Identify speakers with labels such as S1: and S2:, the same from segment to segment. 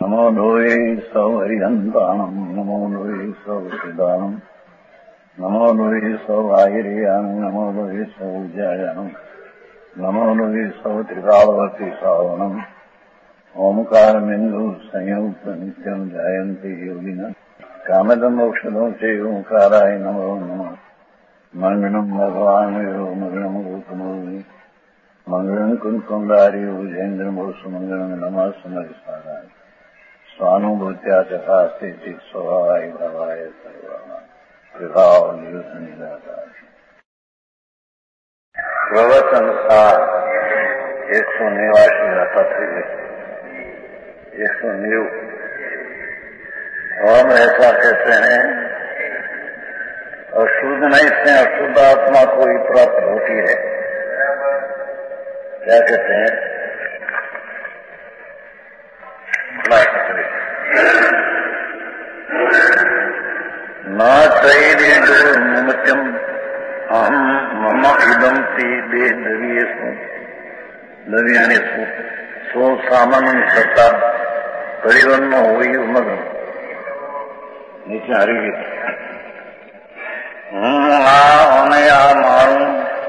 S1: नमो लोये सौहरिहन्ताणम् नमो लोये सौहृदानम् नमो लोये सौभागिर्यानम् नमो लोये सौज्यायानम् नमो लोये सौत्रिकालवर्ति सावनम् ओंकारमिन्दु संयुक्त नित्यम् जायन्ति योगिनः कामदम् औषधम् च ओंकाराय नमो नमः मंगलम् भगवान् मंगलम् गौतमोऽग्नि मंगलम् कुंकुमधारी भुजेन्द्रमोसु मंगलम् नमः सुमरिसाराय स्वानुभूत्या चकास्ते स्वभावाय भावाय सर्वाणां विभावनिदाताय प्रवचन का 189 पत्र 190 हम ऐसा कहते हैं अशुद्ध नहीं से अशुद्ध आत्मा को ही प्राप्त होती है। क्या कहते हैं? न चैर्यम अहम मम इदम ते देवीयु दव्यानि सो सामन सत्ता परिवन्न हुई मगन नीचे हरी आ मारू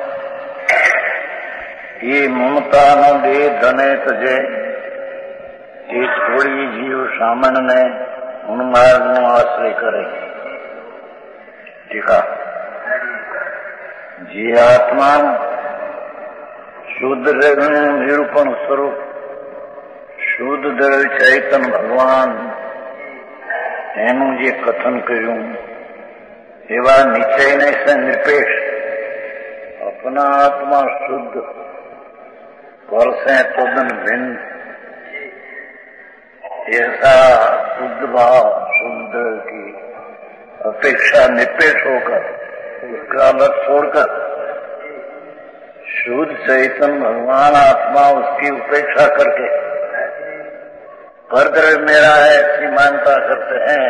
S1: ये ममता न दे धने तजे ये छोड़ी जीव सामन ने उन्मार्ग नो आश्रय करे। टीका जी आत्मा शुद्ध निरूपण स्वरूप शुद्ध द्रव्य चैतन्य भगवान एनु जे कथन कर्યું एवा निश्चय से निरपेक्ष अपना आत्मा शुद्ध पर से तदन भिन्न ऐसा शुद्ध भाव शुद्ध की अपेक्षा निरपेक्ष होकर उसका अलग छोड़कर शुद्ध चैतन्य भगवान आत्मा उसकी उपेक्षा करके परद्रव्य मेरा है ऐसी मान्यता करते हैं।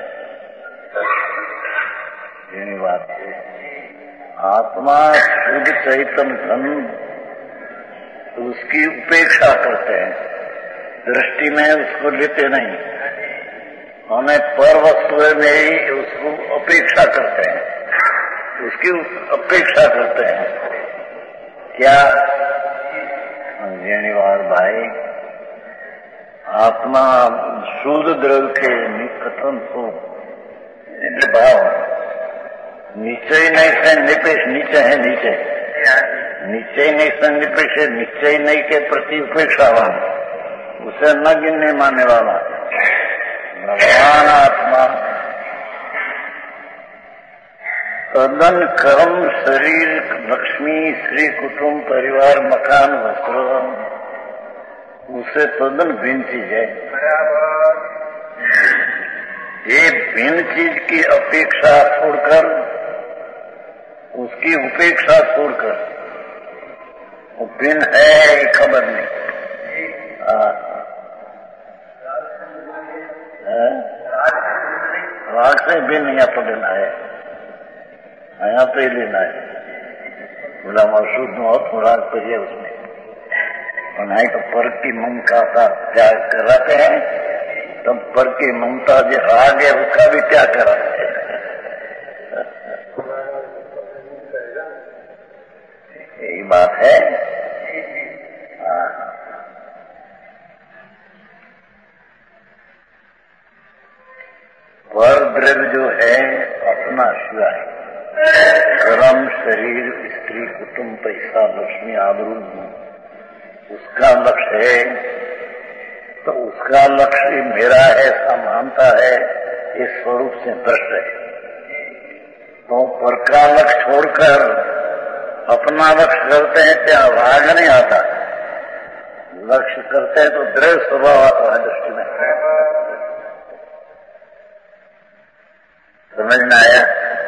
S1: यही बात है। आत्मा शुद्ध चैतन्य धन तो उसकी उपेक्षा करते हैं, दृष्टि में उसको लेते नहीं, हमें पर वस्तु में ही उसको अपेक्षा करते हैं, उसकी अपेक्षा करते हैं। क्या अंजनीवाल भाई आत्मा शुद्ध द्रव्य के निकटन को भाव निश्चय नहीं से निपेक्ष नीचे है नीचे निश्चय नहीं से निपेक्ष निश्चय नहीं के प्रति उपेक्षावान उसे न गिनने मानने वाला भगवान आत्मा तदन कर्म शरीर लक्ष्मी श्री कुटुंब परिवार मकान वस्त्र उसे तदन भिन्न चीज है। ये भिन्न चीज की अपेक्षा छोड़कर उसकी उपेक्षा छोड़कर वो भिन्न है ये खबर नहीं। राग से भिन्न यहाँ पर लेना है, यहाँ पे लेना है। बोला मौसूद और राग पर है उसमें बनाए तो पर की ममता का त्याग कराते हैं, तब पर की ममता जो राग है उसका भी त्याग कराते हैं। यही बात है। पर द्रव्य जो है अपना शिवा है, कर्म शरीर स्त्री कुटुंब पैसा लक्ष्मी आबरू उसका लक्ष्य है, तो उसका लक्ष्य मेरा है ऐसा मानता है, इस स्वरूप से भ्रष्ट है। तो पर का लक्ष्य छोड़कर अपना लक्ष्य करते हैं, क्या राग नहीं आता। लक्ष्य करते हैं तो दृढ़ स्वभाव आता है दृष्टि में। समझ में आया?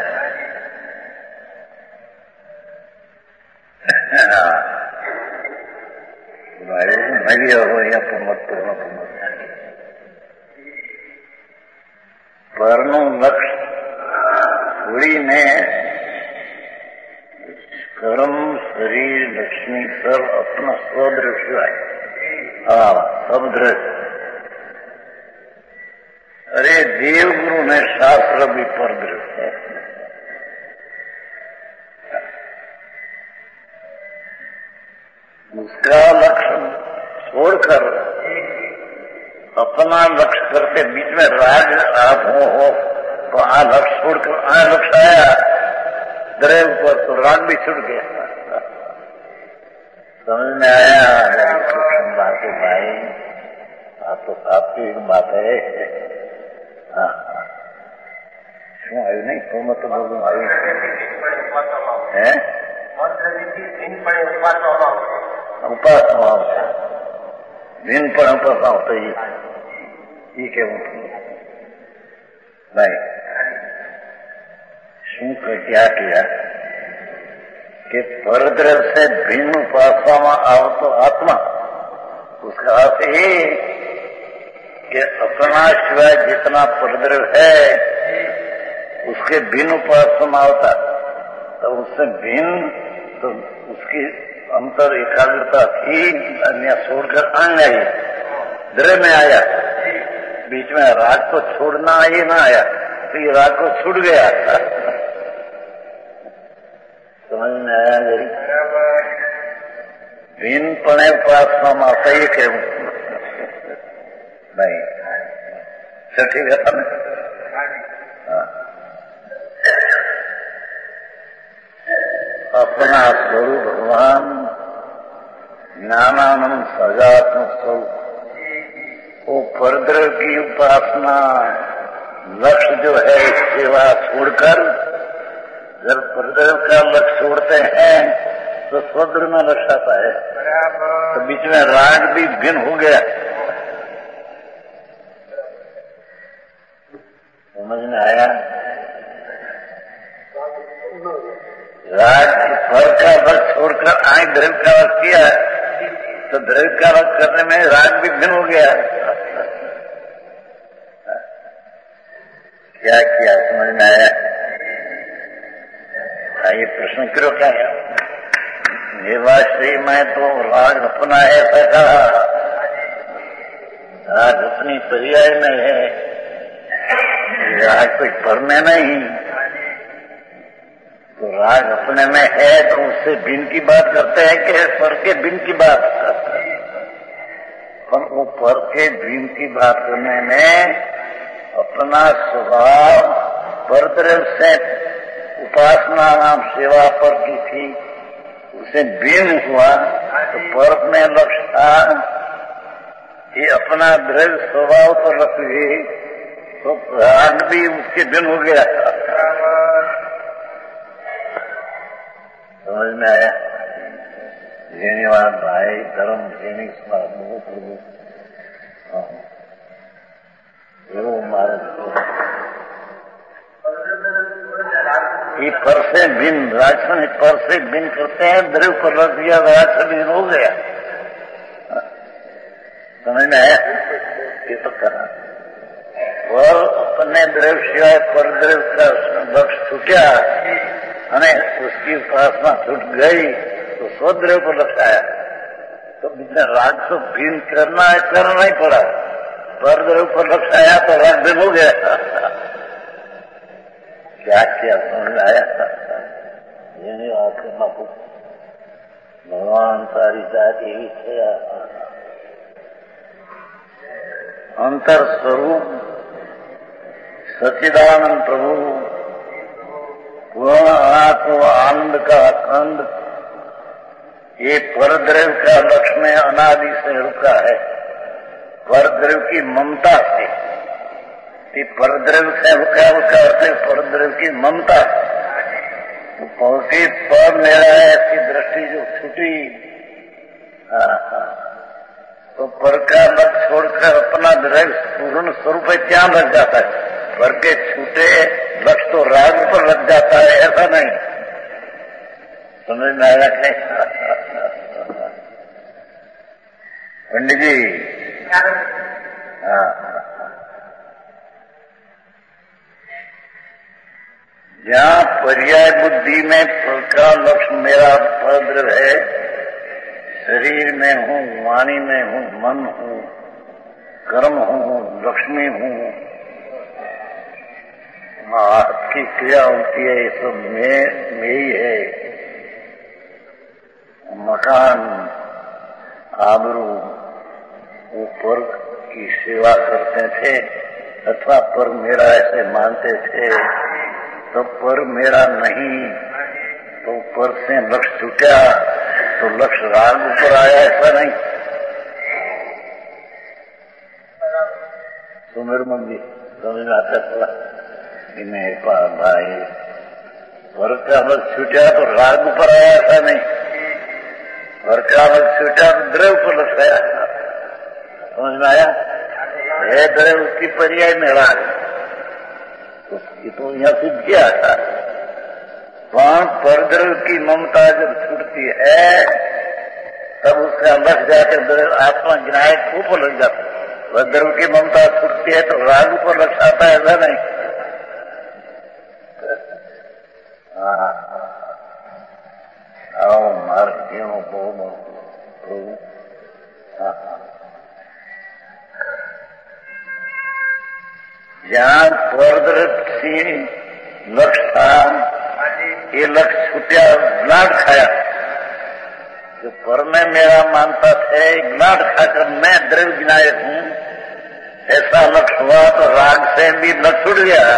S1: नहीं हो या परनु लक्ष्य थोड़ी ने कर्म शरीर लक्ष्मी सब अपना स्वदृश्य है। हाँ सब दृश्य देवगुरु ने शास्त्र भी परदृढ़ है। उसका लक्ष्य छोड़कर अपना लक्ष्य करके बीच में राग आप हो तो आ लक्ष्य छोड़कर आ लक्ष्य आया द्रव्य पर तो राग भी छूट गया। समझ में आया सूक्ष्म बात है भाई, आप तो आपकी बात है। हाँ શું આવ્યું નહીં તો મત બધું આવ્યું હે ઉપાસના આવશે ભીન પણ ઉપાસના આવતો એ કેવું ભાઈ શું क्या किया कि परद्रव्य से भिन्न उपासना में आवतो आत्मा, उसका अर्थ ये कि अपना सिवाय जितना परद्रव्य है उसके भिन्न उपासना होता, तो उससे भिन्न तो उसकी अंतर एकाग्रता थी अन्य छोड़कर अंग आई द्रव्य में आया, बीच में राग को छोड़ना ये ना आया तो ये राग को छूट गया। समझ में आया जरी भिन्नपणे उपासना में आता ये कहूं नहीं ठीक है था अपना स्वरूप भगवान ज्ञानानंद सजात्मक स्वरूप वो परद्रव्य की उपासना लक्ष्य जो है सेवा छोड़कर जब परद्रव्य का लक्ष्य छोड़ते हैं तो स्वद्र में लक्ष्य आता है, तो बीच में राग भी भिन्न हो गया। समझ में आया? राग फल का वक्त छोड़कर आए द्रव्य का वक्त किया तो द्रव्य का वक्त करने में राग भी भिन्न हो गया। क्या किया समझ में आया? ये प्रश्न करो क्या है? देवाश्री में तो राग अपना ऐसा कहा, राग अपनी पर्याय में है, राग कोई पर में नहीं, तो राग अपने में है तो उससे भिन्न की बात करते हैं कि पर के भिन्न की बात करते हैं। पर वो पर के भिन्न की बात करने में अपना स्वभाव परद्रव्य से उपासना नाम सेवा पर की थी, उसे भिन्न हुआ तो पर में लक्ष्य था, ये अपना द्रव्य स्वभाव पर रख गई तो राग भी उसके भिन्न हो गया। समझ में आया? धन्यवाद भाई धर्म देने प्रभु ये पर से भिन्न राजस्थान पर से भिन्न करते हैं, द्रव्य पर रख दिया राज से भिन्न हो गया। समझ में आया? ये तो करना और अपने द्रव्य सिवाय पर द्रव्य का लक्ष्य छूटा અને उसकी उपासना छूट गई तो स्वद्रव्य पर लक्षाया, तो बीच राग को भिन्न करना ही पड़ा, पर द्रव्य पर लक्षाया तो राग भिन्न हो गया। क्या किया समझ में आया? ये नहीं आत्मा को भगवान सारी जाति अंतर स्वरूप सच्चिदानंद प्रभु पूर्ण आत्मा आनंद का खंड ये परद्रव्य का लक्ष्य में अनादि से रुका है, परद्रव्य की ममता से। परद्रव्य से रुका करते परद्रव्य की ममता पहुंची पर मेरा ऐसी दृष्टि जो छूटी तो पर का लक्ष्य छोड़कर अपना द्रव्य पूर्ण स्वरूप क्या लग जाता है, पर के छूटे लक्ष्य तो राग पर लग जाता है, ऐसा नहीं। समझ में आया क्या? पंडित जी हाँ, जहाँ पर्याय बुद्धि में फल का लक्ष्य मेरा परद्रव्य है, शरीर में हूँ, वाणी में हूँ, मन हूँ, कर्म हूँ, लक्ष्मी हूँ, हाथ की क्रिया होती है, ये सब में ही है। मकान, आबरू, ऊपर की सेवा करते थे अथवा पर मेरा ऐसे मानते थे, तो पर मेरा नहीं, तो पर से लक्ष्य छूटा तो लक्ष्य राग ऊपर आया, ऐसा नहीं। तो मेरे मम्मी समझ में आता था कि मेरे पास भाई पर का लक्ष्य छूटा तो राग ऊपर आया, ऐसा नहीं। पर का लक्ष्य छूटा तो द्रव्य पर लक्ष्य आया, समझ में आया? है द्रव्य उसकी पर्याय में राग, उसकी तो यहाँ सिद्ध किया था। पर द्रव्य की ममता जब छूटती है तब उसका लग जाकर आत्मा गिराए ऊपर लग जाता है। वह द्रव्य की ममता छूटती है तो राग ऊपर लग जाता है, ऐसा नहीं। आओ मार क्यों बोलो प्रभु। जहाँ परद्रव्य लक्ष्य था, ये लक्ष्य छूटा, ग्लाट खाया। जो पर में मेरा मानता थे, ग्लाट खाकर मैं द्रव्य विनायक हूँ, ऐसा लक्ष्य हुआ तो राग से भी लक्ष्य छूट गया।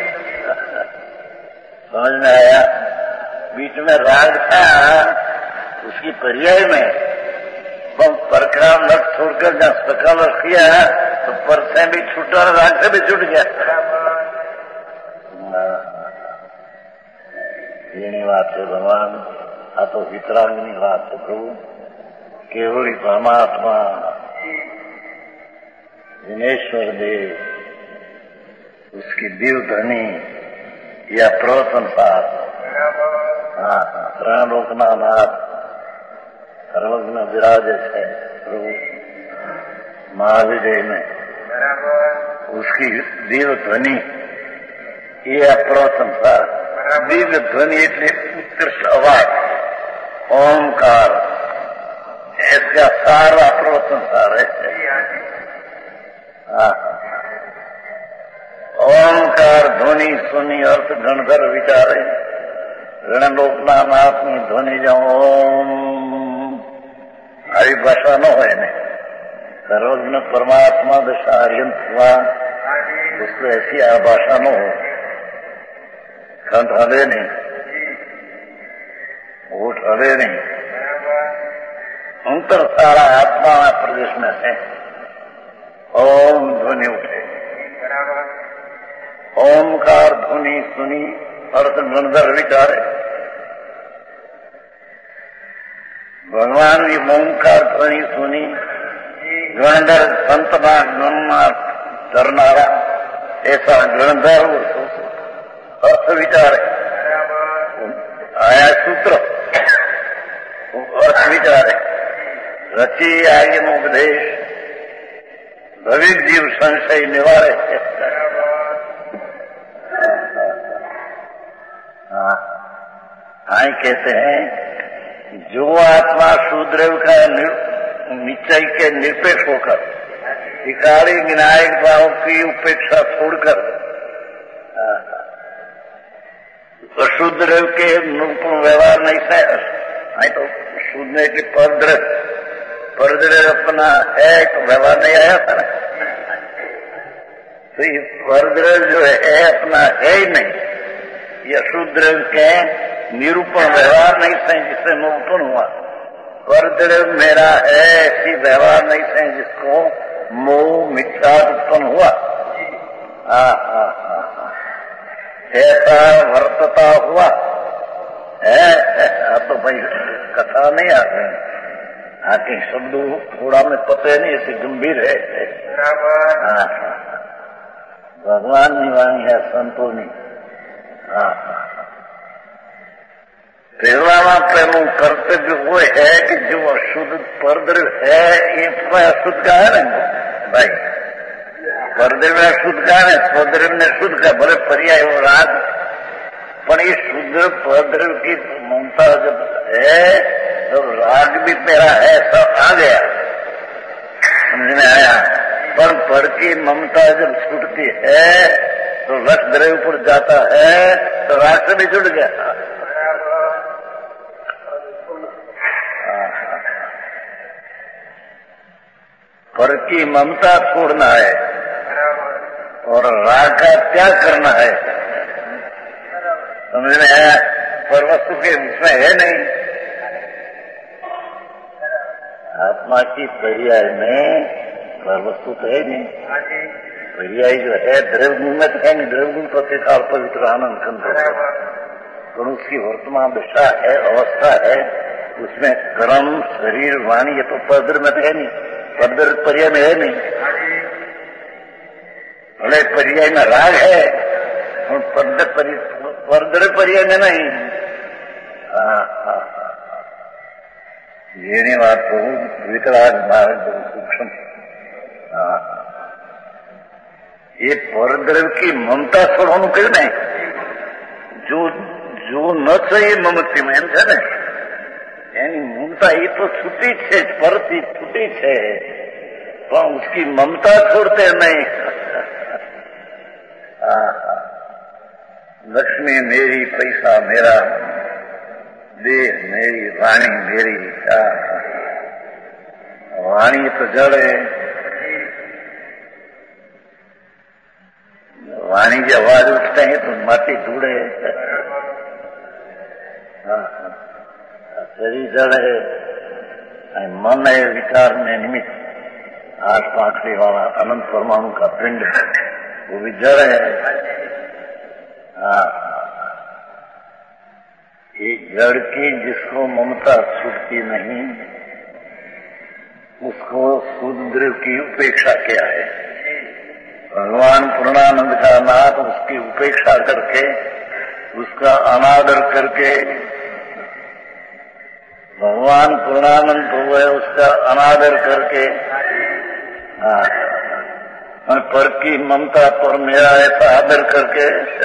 S1: समझ में आया? बीच में राग था, उसकी पर्याय में पर का लक्ष्य छोड़कर जहाँ सका लक्ष्य किया तो पर से भी छूटा, राग से भी छूट गया। એની વાત છે ભગવાન, આ તો વિતરાગની વાત છે પ્રભુ। કેવળી પરમાત્મા દિનેશ્वर देव, उसकी दिव्य ध्वनि या प्रवचन साथ, हाँ त्रिलोकना नाथ सर्वज्ञ विराजे है प्रभु महाविजय में। उसकी दिव्य ध्वनि ये प्रवचन साथ, दिव्य ध्वनि એટલે उत्कृष्ट अवाज, ओंकार, इसका सारा प्रवचन सार है। ओंकार ध्वनि सुनी अर्थ गणधर विचारे, रणलोकना नाथनी ध्वनि जो ओम, આવી ભાષા ન હોય ને। સર્વજ્ઞ પરમાત્મા દશા આર્યન हुआ, उसको ऐसी भाषा न हो, कंठ हले नहीं, होठ हले नहीं, अंतर सारा आत्मा प्रदेश में है। ओम ध्वनि उठे, ओमकार ध्वनि सुनी अर्थ गणधर विचारे। भगवान की ओंकार ध्वनि सुनी, गणधर संतना गणना करनारा, ऐसा गणधर अर्थ विचार आया सूत्र, अर्थ विचार रची आगे उपदेश, भविक जीव संशय निवारे। हाँ कहते हैं, जो आत्मा शूद्रव का निश्चय के निरपेक्ष होकर विकारी विनायक भाव की उपेक्षा छोड़कर अशुद्र के अनुकूल व्यवहार नहीं है, तो शुद्ध के परद्रव्य अपना है तो व्यवहार नहीं आया था ना। तो ये परद्रव्य जो है अपना है ही नहीं, ये अशुद्र के निरूपण व्यवहार नहीं सही जिससे मोह उत्पन्न हुआ। परद्रव्य मेरा है ऐसी व्यवहार नहीं सही जिसको मोह मिथ्या उत्पन्न हुआ। ऐसा वर्तता हुआ है। अब तो भाई कथा नहीं आ रही, आके शब्द थोड़ा में पते नहीं, ऐसे गंभीर है। भगवान की वाणी है संतों की। पहला पहलू कर्तव्य वो है कि जो अशुद्ध परद्रव्य है, ये अशुद्ध का है ना भाई, परद्रव्य अशुद्ध का है, स्वद्रव्य ने शुद्ध का भले पर्याय हो राग, पर ये शुद्ध परद्रव्य की ममता जब है तो राग भी मेरा है सब आ गया, समझ में आया। पर की ममता जब छूटती है तो लक्ष्य द्रव्य पर जाता है तो राग से भी जुड़ गया। पर की ममता छोड़ना है और राग का त्याग करना है। समझ में आया? पर वस्तु के उसमें है नहीं। आत्मा की पर्याय में पर वस्तु तो है नहीं। पर्याय जो है द्रव्य में तो है नहीं। द्रव्य प्रतिकाल पवित्र आनंद कंठ, तो उसकी वर्तमान दशा है, अवस्था है, उसमें कर्म शरीर वाणी ये तो परद्र में तो है नहीं। परद्र पर्याय में है नहीं। भले पर्याय में राग है और परद्र पर्याय में नहीं। ये बात बहुत विकराल मार्ग बहुत सूक्ष्म। ये परद्रव्य की ममता छोड़વાનું કહ્યું ને, जो न चाहिए મમતી में એમ છે ને, એની મમતા એ તો છૂટી છે, પરથી છૂટી છે, પણ उसकी ममता छोड़ते नहीं। लक्ष्मी मेरी, पैसा मेरा, देह मेरी, वाणी मेरी। वाणी तो जड़ है। वाणी की आवाज उठते हैं तो माटी ढूंढे। शरीर जड़ है, मन है विचार में निमित्त। 8 पांखड़ी वाला अनंत परमाणु का पिंड वो भी जड़ है। ये जड़ की जिसको ममता छूटती नहीं उसको शुद्ध द्रव्य की उपेक्षा किया है। भगवान पूर्णानंद का नाथ उसकी उपेक्षा करके, उसका अनादर करके, भगवान पूर्णानंद को है उसका अनादर करके, पर की ममता पर मेरा ऐसा आदर करके,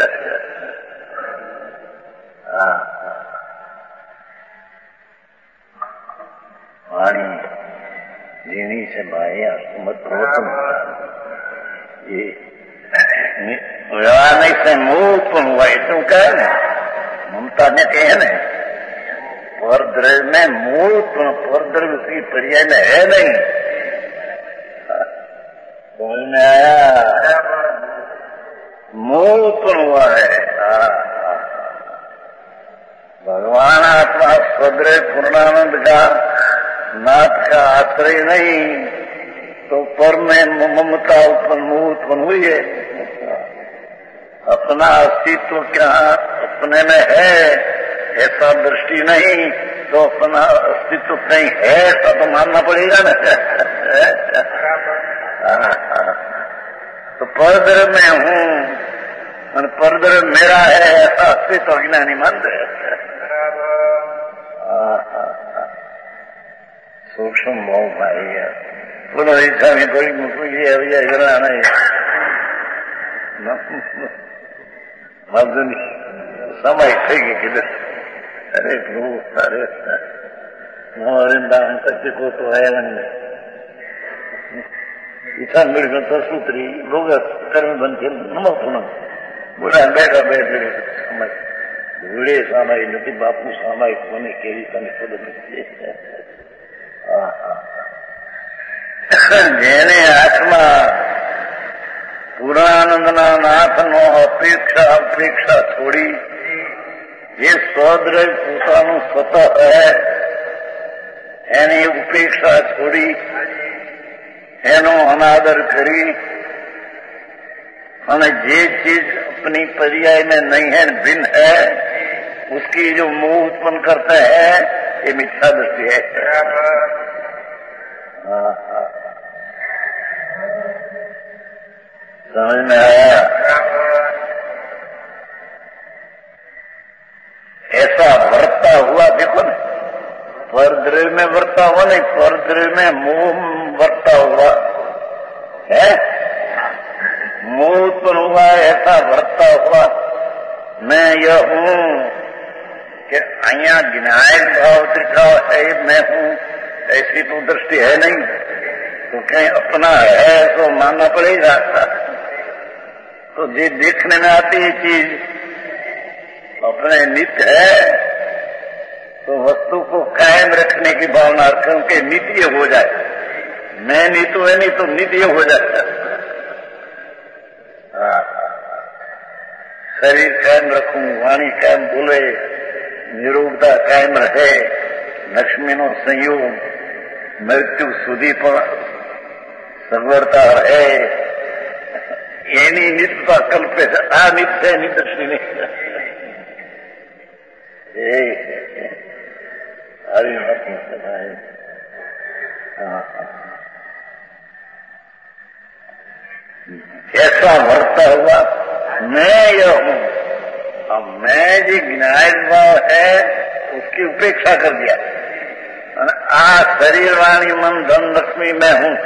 S1: वाणी जीनी से भाई मत तुम ये व्यवहार नहीं से मोह पण हुआ એટલું કહે ને, મમતા ને કહે ને, परद्रव्य में मूल पण परद्रव्य की पर्याय में है नहीं। समझ में आया? मूल पण हुआ है। भगवान आत्मा स्वद्रव्य पूर्णानंद का नाथ का आश्रय नहीं तो पर में ममता उत्पन्न, मोह उत्पन्न हुई है। अपना अस्तित्व क्या अपने में है ऐसा दृष्टि नहीं तो अपना अस्तित्व कहीं है ऐसा तो मानना पड़ेगा ना। तो परद्रव्य में हूँ और परद्रव्य मेरा है ऐसा अस्तित्व अज्ञानी मानते। सूक्ष्म भाव भाई है। बोलो ऐसा में कोई मुझे अभी करना नहीं। मजदूरी समय थे कि अरे प्रभु अरे वृंदावन तक को तो है इतना मेरे तो सूत्री लोग कर्म बनते नमक बुढ़ा बैठा बैठे समय बूढ़े सामाई नहीं बापू सामाई कोने केरी तने खुद जेने आत्मा पूर्णानंदना नाथ नो अपेक्षा छोड़ी ये स्वद्रव्य પોતાનું स्वतः है एनी उपेक्षा छोड़ी एनो अनादर करी અને જે चीज अपनी पर्याय में नहीं है भिन्न है उसकी जो मोह उत्पन्न करता है ये मिथ्या दृष्टि है। समझ में आया? ऐसा वर्ता हुआ देखो ना, परद्रव्य में वर्ता हुआ नहीं, परद्रव्य में मोह वर्ता हुआ है, मोह उत्पन्न हुआ ऐसा वर्ता हुआ। मैं यह हूँ कि अहिया विनायक भाव त्रिकाव है मैं हूँ ऐसी तो दृष्टि है नहीं तो कहीं अपना है तो मानना पड़ेगा। तो जो देखने में आती है चीज अपने नित्य है, तो वस्तु को कायम रखने की भावना रखें कि नित्य हो जाए। मैं नीतु है नहीं तो नित्य हो जाता। शरीर कायम रखूं, वाणी कायम बोले, निरोगता कायम रहे, लक्ष्मीનો સંયોગ મૃત્યુ સુધી પણ સગવડતા રહે, એની નિત્યતા કલ્પે છે. આ નિત્ય નિદર્શની નહીં. આવી વાત નથી. ऐसा वर्ता हुआ मैं यह हूं. अब मैं जो ज्ञान भाव है उसकी उपेक्षा कर दिया. आ शरीर वाणी मन धन लक्ष्मी मैं हूं.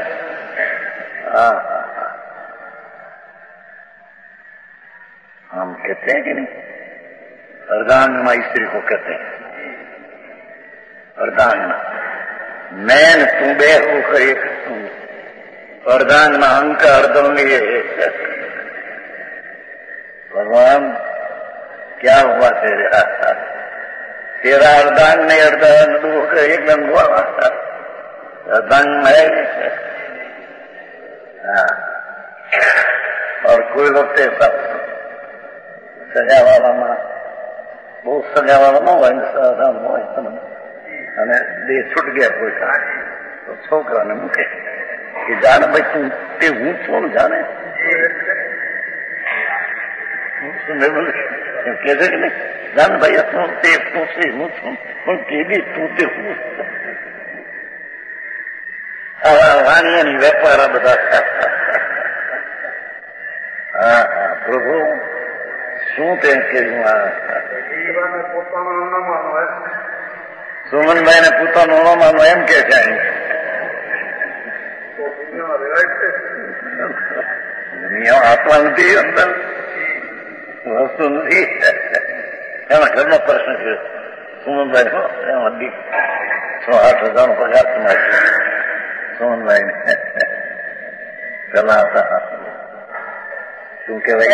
S1: हम कहते हैं कि नहीं, अर्धांगना स्त्री को कहते हैं. अर्धांगना मैं तू बे होकर एक अर्धांगना अंक अर्धंगी. भगवान क्या हुआ तेरा अर्धांग नहीं, अर्धांग होकर एक दंग हुआ. अर्धांग है. और कोई वक्त ऐसा सजा वाला बहुत सजा वाला न હોય અને દેહ છૂટ ગયા કોઈ કારણ તો છોકરાને મૂકે કે જાણે ભાઈ તું તે હું છું ને જાણે કહે છે કે નહીં જાણ ભાઈ તું તે તું છે હું છું પણ કેવી તું તે હું. વાણિયાની વેપાર આ બધા. પ્રભુ શું તે કર્યું? સુમનભાઈ ને પોતાનો ન માનો એમ કે છે. દુનિયા આત્મા નથી, અંદર વસ્તુ નથી. એના ઘરનો પ્રશ્ન છે. સુમનભાઈ એમાં 6-8 હજાર પગાર તમારે સુમનભાઈ ને પેલા હતા શું કહેવાય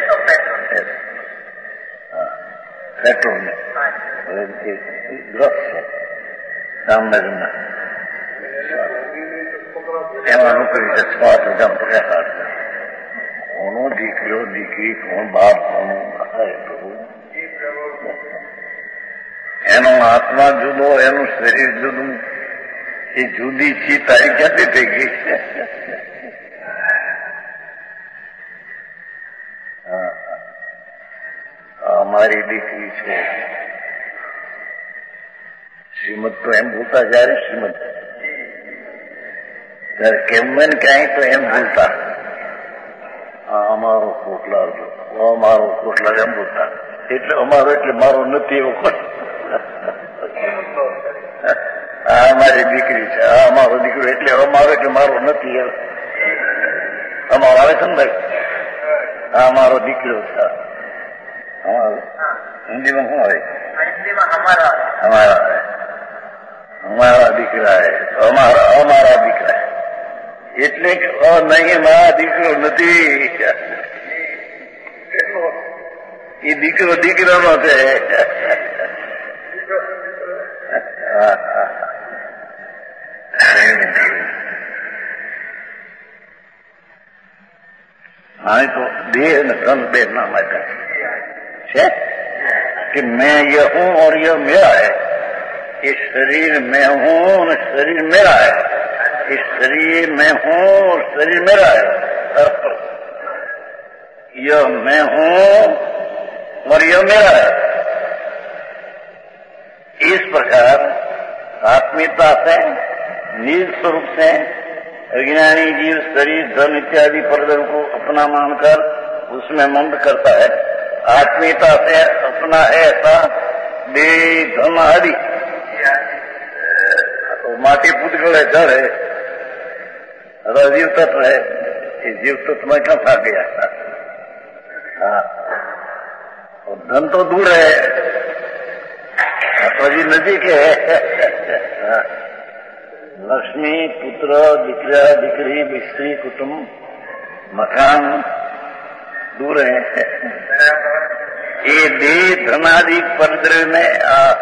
S1: પેટ્રોલ ને ગ્રહ છે જામનગરના એમાં નોકરી છે. 6-8 હજાર પગાર. કોનો દીકરો દીકરી કોણ બાપ કોનું પ્રભુ. એનો આત્મા જુદો, એનું શરીર જુદું. એ જુદી ચી તારી ક્યાંથી થઈ ગઈ છે? અમારી દીકરી છે. શ્રીમદ તો એમ બોલતા જયારે શ્રીમદ ત્યારે કેમન ક્યાંય તો એમ બોલતા અમારો કોટલાલ, અમારો કોટલાલ એમ બોલતા. એટલે અમારો એટલે મારો નથી એવો કોટ. આ અમારી દીકરી છે, આ અમારો દીકરો એટલે અમારો એટલે મારો નથી. અમારો આવે છે ને ભાઈ, આ અમારો દીકરો છે. हिंदी में શું આવે? हमारा દીકરા है, અમારા દીકરા. એટલે કે નહીં મારા દીકરો નથી. એ દીકરો દીકરાનો છે. હા તો દેહ ને ધન બે નામ આપ્યા છે कि मैं यह हूं और यह मेरा है. ये शरीर मैं हूं और शरीर मेरा है. इस शरीर मैं हूं और शरीर मेरा है. यह मैं हूं और यह मेरा है. इस प्रकार आत्मीयता से, निज स्वरूप से अज्ञानी जीव शरीर धन इत्यादि परदर को अपना मानकर उसमें मंद करता है. आत्मीयता से अपना है ऐसा देह धन आदि तो माटी पूतगल है, जड़ है, जीव तत्व है. ये जीव तत्व में क्यों था गया? और धन तो दूर है, जी नजीक है. लक्ष्मी, पुत्र, દીકરા, દીકરી, સ્ત્રી, કુટુંબ, મકાન दूर है। ये देह धनादि परद्रव्य में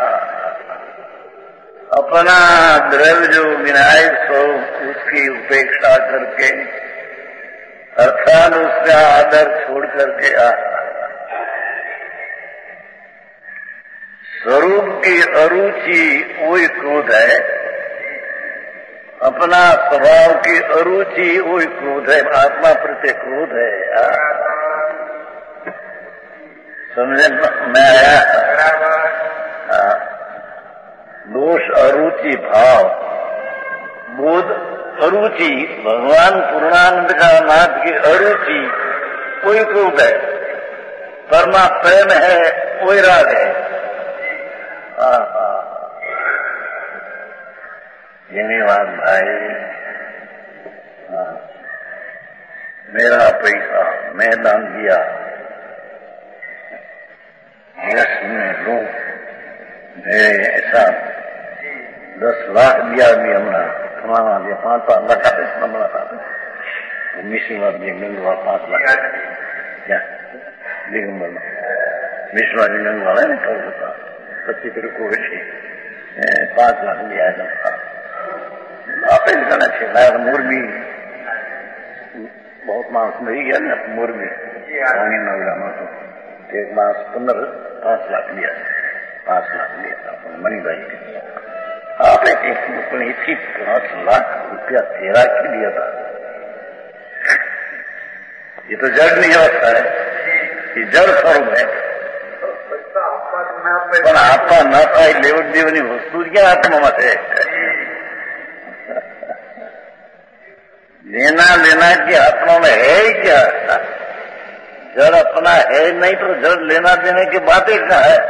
S1: अपना द्रव्य जो विनायक सो उसकी उपेक्षा करके अर्थात उसका आदर छोड़ करके स्वरूप की अरुचि वही क्रोध है, अपना स्वभाव की अरुचि वही क्रोध है, आत्मा प्रति क्रोध है। समझे मैं आया? दोष अरुचि भाव, बोध अरुचि, भगवान पूर्णानंद का नाथ की अरुचि कोई क्रोध है, परमा प्रेम है कोई राग है। धन्यवाद भाई। मेरा पैसा मैं दान दिया, यश में लो, मेरे ऐसा 10 लाख दिया भी हमारा कमाना दिया, 5 लाख आते बना था मिश्रा गंगवा 5 लाख क्या दिगंबर मिश्रा गंग वाला है ना कल 25 को 5 लाख दिया था। आप कहना चाहिए मुर्गी बहुत मांस मरी गया ना, मुर्गी पानी नवला मास एक मास 5 लाख लिया, 5 लाख लिया था मणि भाई के। आपने इसी 5 लाख रुपया तेरा की दिया था। ये तो जड़ नहीं होता है, ये जड़ स्वरूप है। पर आपका न था लेवट देवनी वस्तु क्या आत्मा मत है। लेना लेना की आत्मा में है ही क्या? जड़ अपना है नहीं तो जड़ लेना देने की बात ही क्या है?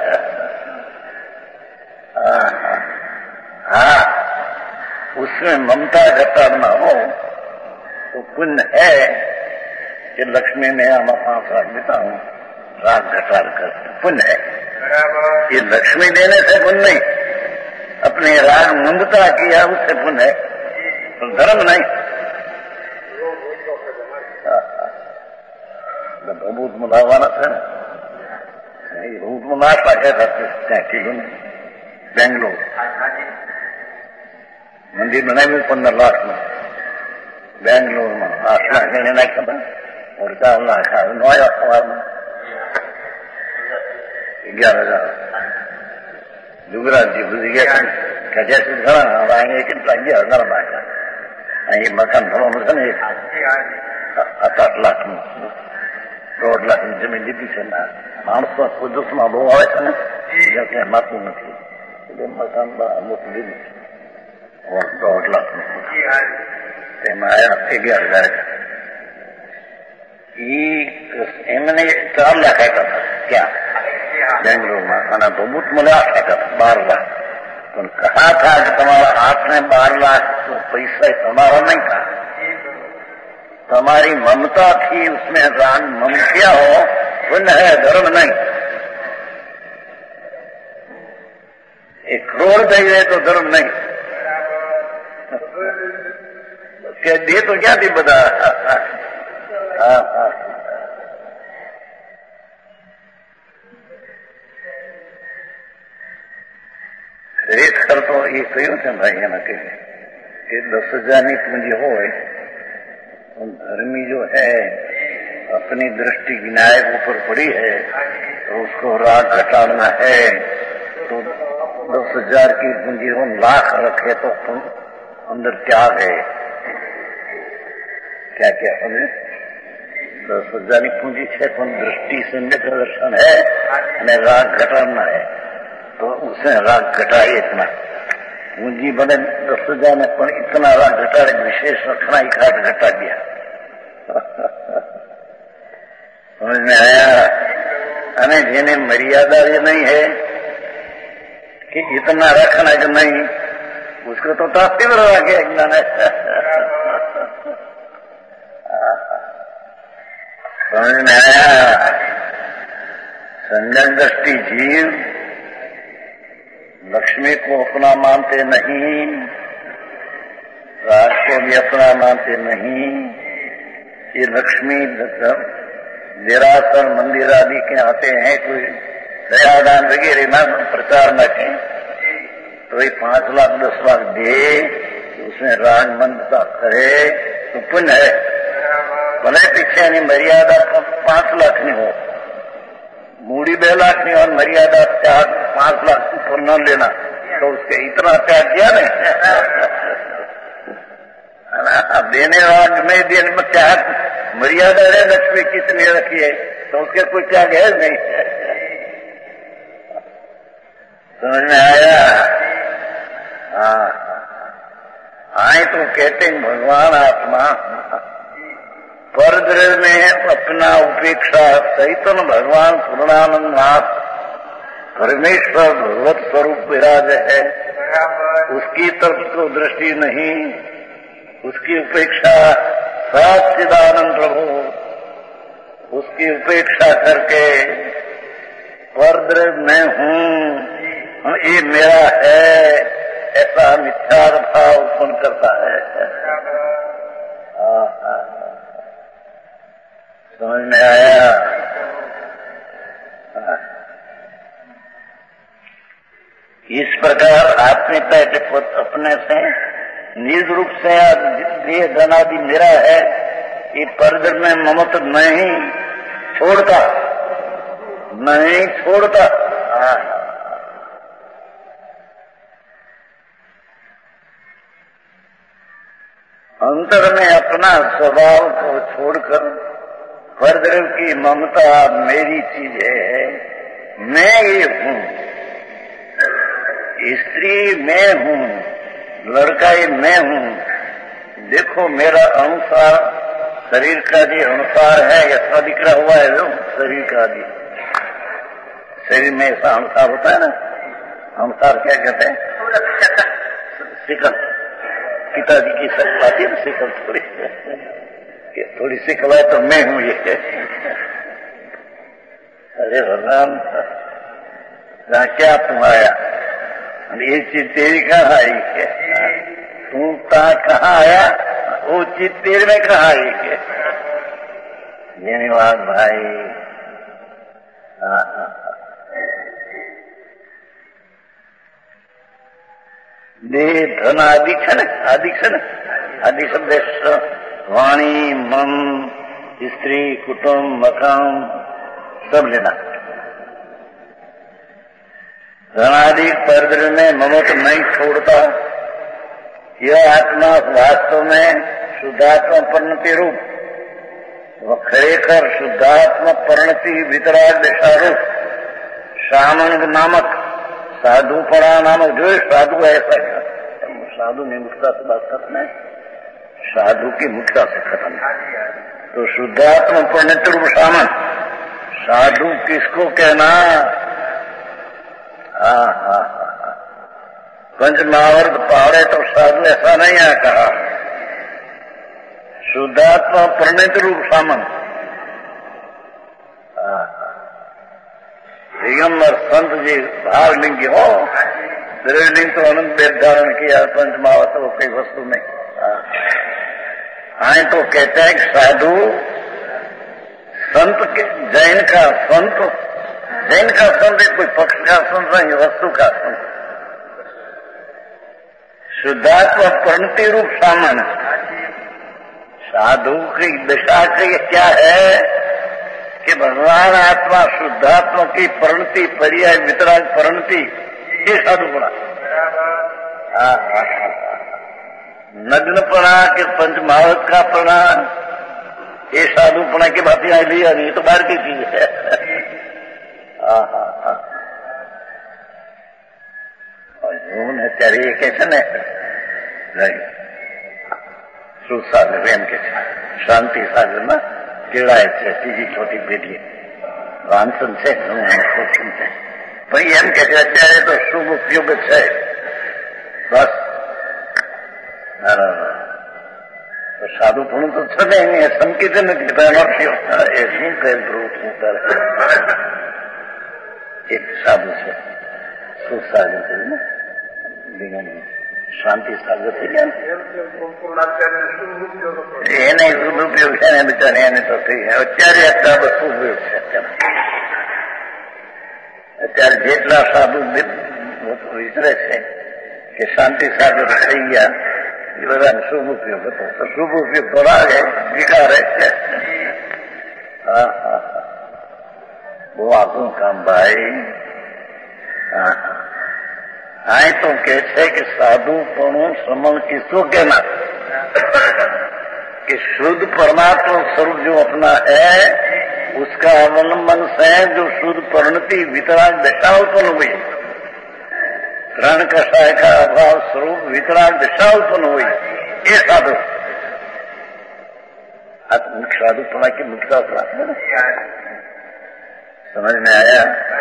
S1: हाँ, उसमें ममता घटाना हो तो पुण्य है कि लक्ष्मी में हम 5 लाख देता हूँ, राग घटार कर पुण्य है। ये लक्ष्मी देने से पुण्य नहीं, अपने राग ममता किया उससे पुण्य है, तो धर्म नहीं। बहुत मुलावाना था, बहुत मुनाफा कहता किलो बेंगलोर मंदिर बनाए हुए 15 लाख में, बेंगलोर में 8 लाख लेना खबर और 4 लाख 9 में 11,000 जुगराज जी बुझ गया क्या जैसे घना आएंगे कि 11,000 लाख ये मकान भरवा ने 8 लाख में 1.5 લાખ જમીન લીધી છે ને માણસો કુદરતમાં બહુ આવે છે ને ત્યાં માતું નથી એટલે મકાન અમુક લીધું છે 1.5 લાખ તેમાં આવ્યા 11,000 એમને 4 લાખ આપ્યા હતા ક્યાં બેંગ્લોરમાં અને બહુત મને 8 આપ્યા હતા 12 લાખ પણ કહા था कि તમારા હાથને 12 लाख पैसा તમારા नहीं था, तुम्हारी ममता थी उसमें राग मम किया हो, पुण्य है धर्म नहीं। 1 करोड़ दे तो धर्म नहीं, क्या दे तो क्या थी बता। खरेखर तो ये क्यों थे भाई है ना कि 10,000 ની પૂંજી હોય, धर्मी जो है अपनी दृष्टि विनायक ऊपर पड़ी है तो उसको राग घटाना है तो 10,000 की पूंजी 1 लाख रखे तो अंदर त्याग है। क्या क्या समझे? 10,000 की पूंजी है तो दृष्टि सम्यक दर्शन है और राग घटाना है तो उसने राग घटाए इतना पूंजी बने 10,000 में पर इतना राग घटाड़े विशेष रखना ही खाट घटा दिया। समझ में आया? अने जेने मर्यादा ये नहीं है कि इतना रखना कि नहीं, उसको तो तीव्र रखे ज्ञान है। समझ में आया? संजन दृष्टि जीव लक्ष्मी को अपना मानते नहीं, राग को भी अपना मानते नहीं। ये लक्ष्मी देरासर मंदिर आदि के आते हैं, कोई दयादान वगैरह में प्रचार न करें तो ये 5 लाख 10 लाख दे, उसमें राग मंदता करे तो पुण्य है। भले पीछे नहीं मर्यादा 5 लाख नहीं हो, मूड़ी 2 लाख नहीं और मर्यादा 5 लाख पुण्य लेना, तो उसके इतना त्याग किया नहीं। देने वाला नहीं, देने में क्या मर्यादा है, लक्ष्मी कितनी रखी है तो उसके कोई त्याग है नहीं। समझ में आया? हाँ, आए तो कहते हैं भगवान आत्मा परद्रव्य में अपना उपेक्षा सहित भगवान पूर्णानंद नाथ परमेश्वर भगवत स्वरूप विराज है, उसकी तरफ तो दृष्टि नहीं, उसकी उपेक्षा सच्चिदानंद प्रभु, उसकी उपेक्षा करके परद्रव्य मैं हूँ, ये मेरा है, ऐसा मिथ्या भाव उत्पन्न करता है। समझ में आया? इस प्रकार आत्मिकता के अपने से निज रूप से देह धनादि मेरा है, ये परद्रव्य में ममत्व नहीं छोड़ता, नहीं छोड़ता। अंतर में अपना स्वभाव को छोड़कर परद्रव्य की ममता मेरी चीज है, मैं ये हूँ, स्त्री मैं हूँ, लड़का ये मैं हूँ। देखो मेरा अनुसार शरीर का जो अनुसार है, ऐसा दिख रहा हुआ है जो शरीर का भी, शरीर में ऐसा अनुसार होता है ना, अनुसार क्या कहते हैं? शिकल, पिताजी की शक्ल आती है ना, शिकल थोड़ी शिकल है तो मैं हूँ ये। अरे भगवान, क्या तुम आया? ये चीज तेरी कहाँ आई है? तू कहाँ आया? वो चीज तेरे में कहाँ आई है? धन्यवाद भाई। देह धन आदि शब्द वाणी, मन, स्त्री, कुटुंब, मकान सब लेना। धनादि परद्रव्य में ममत्व नहीं छोड़ता। यह आत्मा वास्तव में शुद्धात्मा परिणति रूप, खरेखर शुद्धात्मा परिणति वितराग दिशारूप शामन नामक साधुपड़ा नामक, जो साधु है ऐसा क्या? साधु में मुक्ता से बात खत्म है, साधु की मुक्ता से खत्म है। तो शुद्धात्मा परिणति रूप शामन साधु किसको कहना? पंच महावर्त पहाड़े तो साधु ऐसा नहीं है कहा। शुद्धात्मा परिणत रूप सामन दिगंबर संत जी भाव लिंगी हो, लिंग तो अनंत वेद धारण किया, पंच महावर्त वो कई वस्तु में आए तो कहते हैं कि साधु संत के, जैन का संत, जैन का संत कोई पक्ष का संत नहीं, वस्तु का संत। शुद्धात्मा परिणति रूप सामन साधु की दशा के क्या है कि भगवान आत्मा शुद्धात्मा की परिणति, पर्याय वितराग परिणति, ये साधुपणा। नग्नपणा के पंचमहावत का पणा, ये साधुपणा की बात यहाँ लिया नहीं, तो बाहर की चीज है। અત્યારે એ કે છે ને સુસાગર એમ કે છે, શાંતિ સાગરમાં કેળાય છે, ત્રીજી ચોથી પેઢી વાંચન છે, શોષણ છે, ભાઈ એમ કે છે અત્યારે તો શુભ ઉપયોગ છે બસ। સાધુપણું તો છે ને એને સંકેત નથી કરતા, એ શું કહે પ્રવૃત્તિ કરે। એક સાધુ છે સુસાગર છે ને, શાંતિ સાગર થઈ ગયા, એને શુભ ઉપયોગ છે ને બિચારે એને તો થઈ જાય. અત્યારે અત્યારે બધું ઉપયોગ છે. અત્યારે જેટલા સાધુ વિચરે છે કે શાંતિ સાગર થઈ ગયા એ બધાને શુભ ઉપયોગ હતો. તો શુભ ઉપયોગ તો લાગે વિકારે છે. હા હા બહુ આગું કામ ભાઈ. હા હા તો કે છે કે સાધुपणु समण किसको कहना कि शुद्ध परमात्मा स्वरूप जो अपना है उसका अवलंबन से जो शुद्ध परिणति वितराग दशा उत्पन्न हुई, रण कषाय का अभाव स्वरूप वितराग दशा उत्पन्न हुई, ये साधु साधुपणा की मुख्यता प्राप्त है. समझ में आया?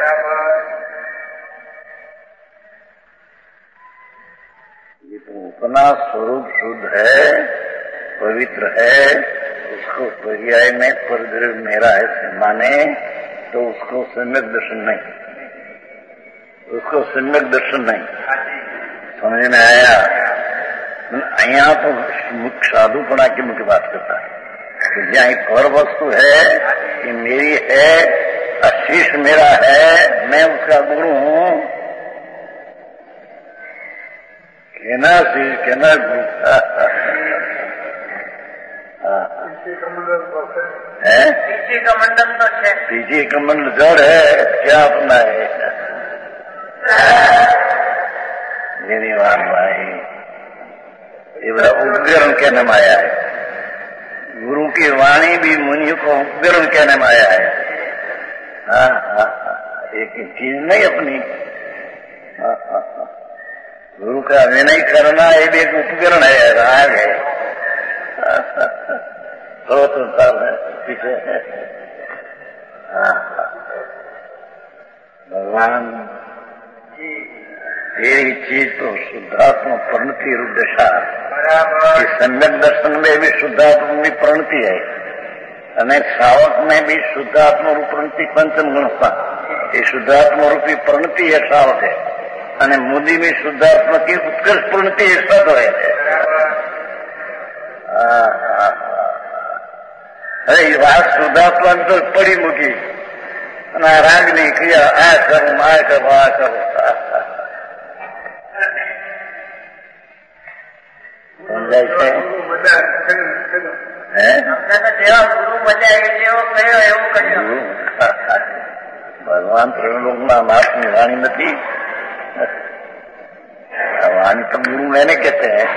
S1: ये तो अपना स्वरूप शुद्ध है, पवित्र है, उसको पर्याय में परद्रव्य मेरा ऐसे माने तो उसको सम्यक दर्शन नहीं, उसको सम्यक दर्शन नहीं. समझ में आया? यहाँ तो मुख्य साधुपणा की मुख्य बात करता है कि जहाँ एक और वस्तु है कि मेरी है, आशीष मेरा है, मैं उसका गुरु हूँ, कहना शीश कहना गुरु है. पीछे का मंडल तो है, पीछे का मंडल जड़ है, क्या अपना है मेरी बात भाई. ये बड़ा उपकरण कहने में आया है. गुरु की वाणी भी मुनि को उपकरण कहने में आया है. हाँ हाँ एक चीज नहीं अपनी. हाँ हाँ गुरु का विनय करना ये भी एक उपकरण है, राग है. तो पीछे है. हाँ भगवान तेरी चीज तो शुद्धात्मा परिणति रूप दशा. इस सम्यक दर्शन में भी शुद्धात्मा की परिणति है અને શ્રાવક में भी शुद्धात्मा रूप परिणति पंचम गुणता. ये शुद्धात्मा रूपी परिणति है श्रावक है અને मुनि में शुद्धात्मा की उत्कर्ष परिणति है सद है. अरे ये बात शुद्धात्मा तो पड़ी मुकी અને રાગ ની ક્રિયા આ કરું આ કરું આ કરું. સમજાય છે? ગુરુ મજા જેવો કયો એવું કર્યું. ભગવાન ત્રિલોકના નાથની વાણી નથી. वाणी तो गुरु मैंने कहते हैं.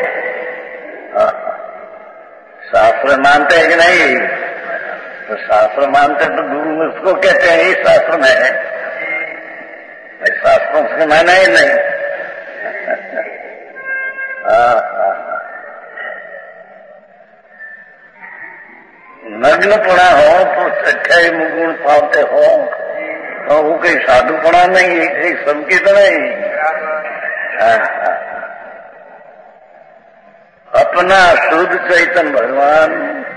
S1: शास्त्र मानते हैं कि नहीं? तो शास्त्र मानते तो गुरु उसको कहते हैं. ये शास्त्र में है, शास्त्रों से माना ही नहीं. नग्नपणा हो तो सच्चाई मुगुण पाते हो तो वो कहीं साधुपणा नहीं है, कहीं संकेत नहीं. अपना शुद्ध चैतन्य भगवान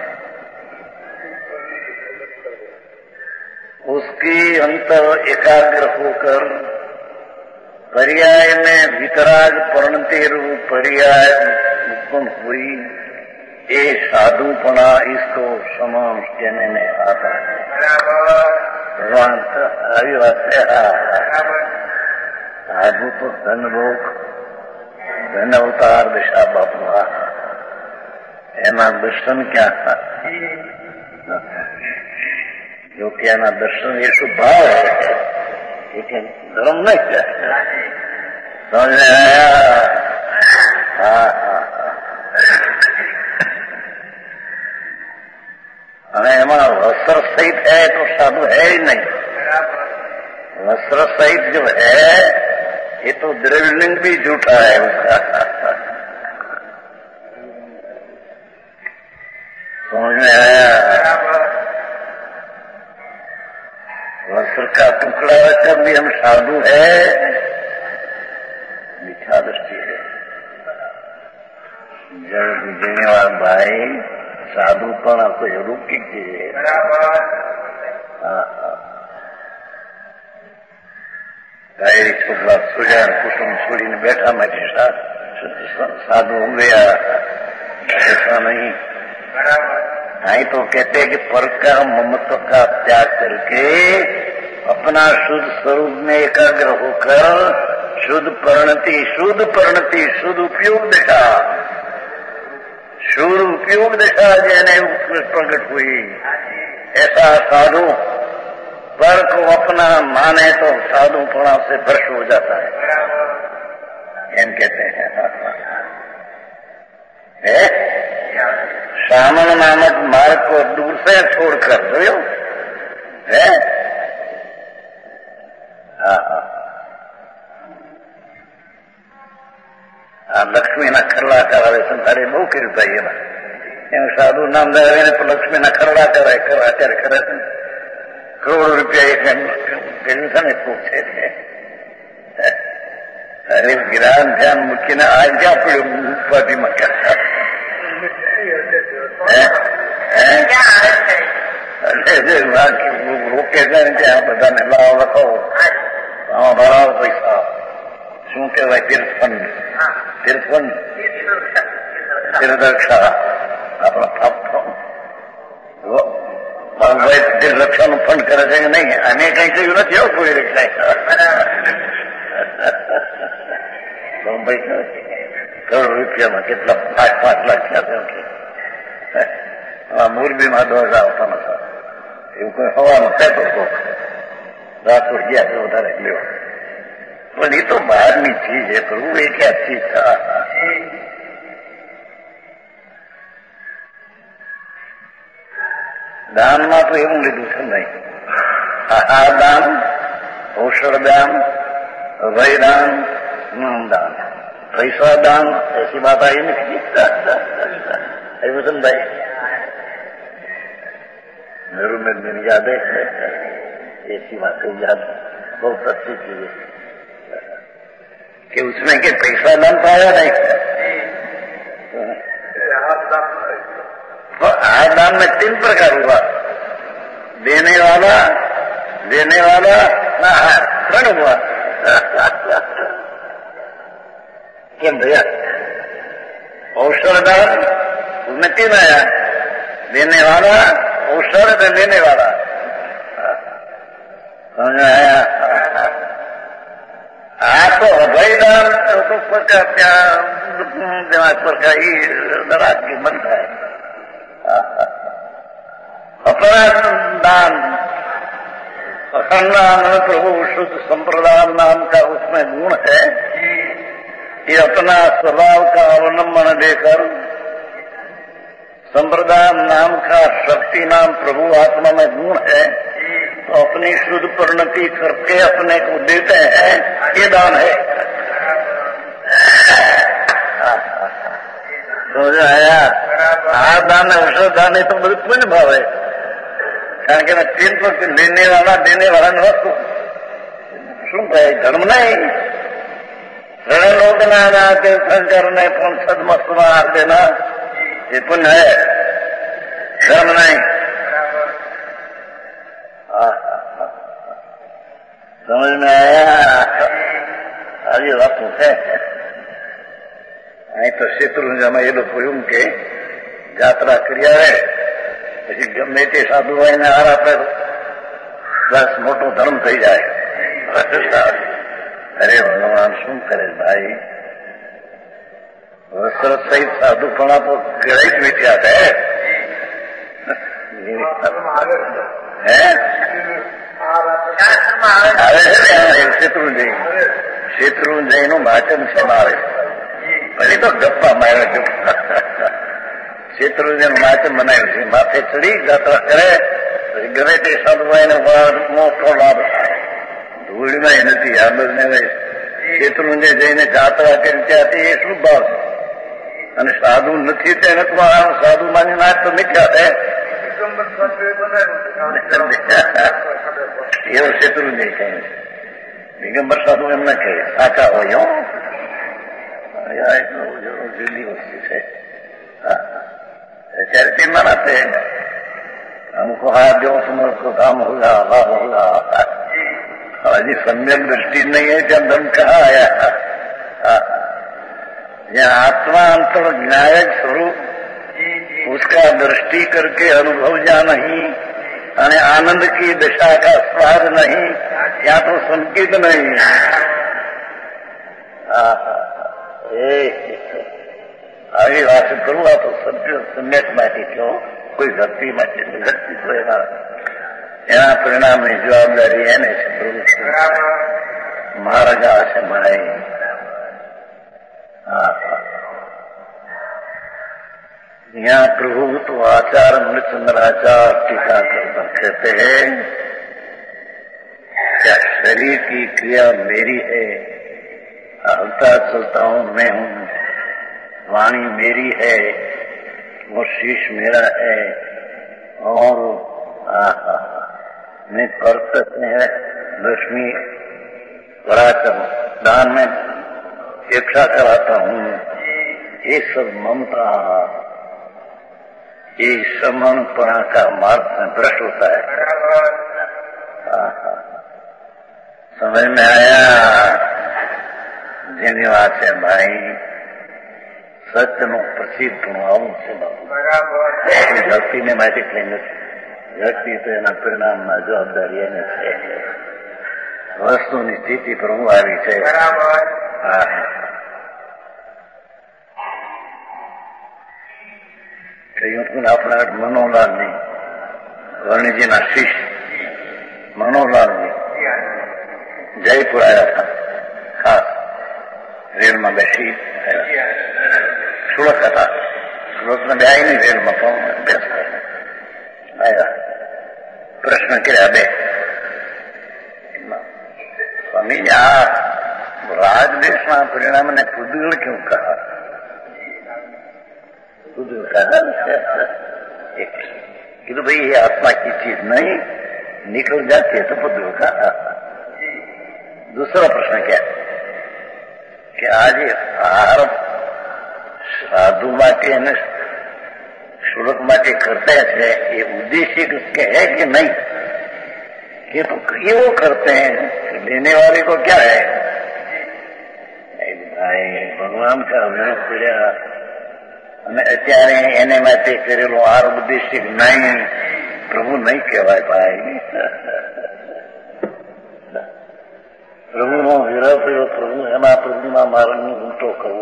S1: उसकी अंतर एकाग्र होकर पर्याय में वितराग परिणति रूप पर्याय उत्पन्न हुई. ये साधुपणा इसको समान कहने में आता है. भगवान આવી વાત છે. साधु तो धन भोग धन अवतार दिशा बापू एना दर्शन क्या था? जो कि एना दर्शन ये स्वभाव है, लेकिन धर्म नहीं क्या. समझ में आया? हाँ અને એમાં વસ્ત્ર સહિત है तो साधु है ही नहीं. वस्त्र सहित जो है ये तो द्रव्यलिंग भी झूठा है उसका. समझ में आया? वस्त्र का टुकड़ा रखकर भी हम साधु है, मिथ्या दृष्टि है. जड़ देने वाला भाई साधु पण आपको जरूर कीजिए. गायरी छोकरा सोजा कुसुम छोड़ी ने बैठा मैं साधु हो गया, ऐसा नहीं. नहीं तो कहते कि पर का ममत्व का त्याग करके अपना शुद्ध स्वरूप में एकाग्र होकर शुद्ध परिणति शुद्ध उपयोग दिशा शुद्ध उपयोग दिशा जैने प्रकट हुई। ऐसा साधु पर को अपना माने तो साधुपणा से भ्रष्ट हो जाता है। एम कहते हैं श्रावण नामक मार्ग को दूर से छोड़कर जो है लक्ष्मी न खरड़ा करावे संसारे बहु कृपा है साधु नाम दे तो लक्ष्मी न खरड़ा कराए અત્યારે કરે છે કરોડો રૂપિયા એક કર્યું છે ને પૂછે છે અરે જ્ઞાન ધ્યાન મૂકીને આજ્ઞા પડ્યું ઉપાધિમાં કરતા રોકે છે ને ત્યાં બધાને લાવો લખો આમાં ભરાવો પૈસા શું કહેવાય તીર્થફંડ તીર્થરક્ષા આપણા ભાઈ તીર્થરક્ષાનું ફંડ કરે છે કે નહીં અને કઈ કહ્યું નથી આવું કોઈ રક્ષા ભાઈ કરોડ રૂપિયામાં કેટલા 5 લાખ થયા મોરબીમાં 2000 આવતા નતા એવું કોઈ હવાનું પેપર કોક રાજકોટ ગયા તો વધારે લેવા પણ એ તો બહારની ચીજ છે પ્રભુ એ ક્યાં ચીજ था દાનમાં તો એવું લીધું છે નહીં આહાર દાન ઔષધ દાન વયદાન દાન पैसा दान ऐसी बात आई नहीं वसन भाई मेरू में मेरी याद है ऐसी बातें याद बहुत अच्छी चीज है कि उसमें के पैसा दान पाया नहीं तो आहार दान में 3 प्रकार हुआ देने वाला ना आहार 3 हुआ કેમ ભૈયા औषध दान उसमें 3 आया देने वाला औषध देने वाला समझ आया तो अभयदान तो दिमाग पर का ही रात की बनता है अपराध दान असंदान प्रभु शुद्ध संप्रदान नाम का उसमें गुण है ये अपना स्वभाव का अवलंबन देकर संप्रदान नाम का शक्ति नाम प्रभु आत्मा में गुण है तो अपनी शुद्ध परिणति करके अपने को देते हैं ये दान है समझ आया आ दान औषध दान है तो बड़े पुण्य भाव है कारण के 3 पर देने वाला न वस्तु શું કહે ધર્મ નહીં रणलोकना के शंकर ने सदमस्तमा हार देना ये पुण्य है धर्म नहीं समझ में आया आज ये बात है नहीं तो શેત્રુંજામાં એ લોકો એવું કે જાત્રા કર્યા રહે પછી ગમે તે સાધુ હોય ને હાર આપે બસ મોટો ધર્મ થઈ જાય अरे भगवान શું કરે ભાઈ વસ્ત્ર સહિત સાધુપણા તો ગળે જ મીઠ્યા છે શેત્રુંજયનું વાચન છે મારે પણ એ તો ગપ્પા માર્યો છું શેત્રુંજયનું વાચન બનાવ્યું છે માથે ચડી જાત્રા કરે પછી ગમે તે સાધુ હોય ને મોટો લાભ થાય ધૂળમાં એ નથી આ બધને શેત્રુંજય જઈને જાત્રા કરી ત્યાંથી એ શું ભાવ અને સાધુ નથી તેને તો સાધુ માની નાચ તો મિથ્યા છે એવું શેત્રુંજય કહે દિગંબર સાધુ એમ ના કહે સાચા હોય જુદી વસ્તુ છે ત્યારે તે મનાતે हमको हाथ जो समझो काम होगा लाभ होगा अजी सम्यक दृष्टि नहीं है जब धर्म कहाँ आया यह आत्मा अंतर ज्ञायक स्वरूप उसका दृष्टि करके अनुभव जा नहीं, અને આનંદ की दशा का स्वाद नहीं, या तो संकेत नहीं। આવી વાત કરું આ તો સમ્યક માટે કહો, કોઈ ભક્તિ માટે ભક્તિ તો એના પરિણામની જવાબદારી એને છે પ્રભુ મહારાજા છે મારે। यहाँ प्रभु तो आचार मृतचंद्राचार टीकाकर कहते हैं क्या शरीर की क्रिया मेरी है, हलता चलता हूँ मैं हूँ, वाणी मेरी है और शीश मेरा है, और मैं कर्तव्य है लक्ष्मी कराता हूँ, दान में इच्छा कराता हूँ, ये सब ममता ये समर्पणा का मार्ग में भ्रष्ट होता है। समझ में आया? જેની વાત છે ભાઈ સત્યનું પ્રસિદ્ધનું આવું છે બાપુ। ભક્તિને માટે કઈ નથી, વ્યક્તિ તો એના પરિણામમાં જવાબદારી એને છે, વસ્તુની સ્થિતિ પર હું આવી છે। આપણા મનોલાલની વર્ણીજીના શિષ્ય મનોલાલની જયપુર આવ્યા હતા, ખાસ રેલમાં બેસી સુરત હતા, સુરતને બેય નહીં રેલમાં પણ બેસતા આવ્યા। પ્રશ્ન કર્યા બે, સ્વામીજી આ રાજદેશના પરિણામને પુદગલ ક્યું કહા? तो भाई ये आत्मा की चीज नहीं, निकल जाती है तो पुद्गल का। दूसरा प्रश्न क्या कि आज आहार साधु માટે અને શુલ્ક માટે करते हैं, ये उद्देश्य किसके है कि नहीं? ये तो ये वो करते हैं, लेने वाले को क्या है? भाई भगवान का विरोध કર્યા અને અત્યારે એને માટે કરેલો આર ઉદ્દેશ્ય નહીં, પ્રભુ નહીં કહેવાય ભાઈ। પ્રભુનો વિરહ થયો, પ્રભુ એના પ્રભુના મારણનો ઊંટો કરવો।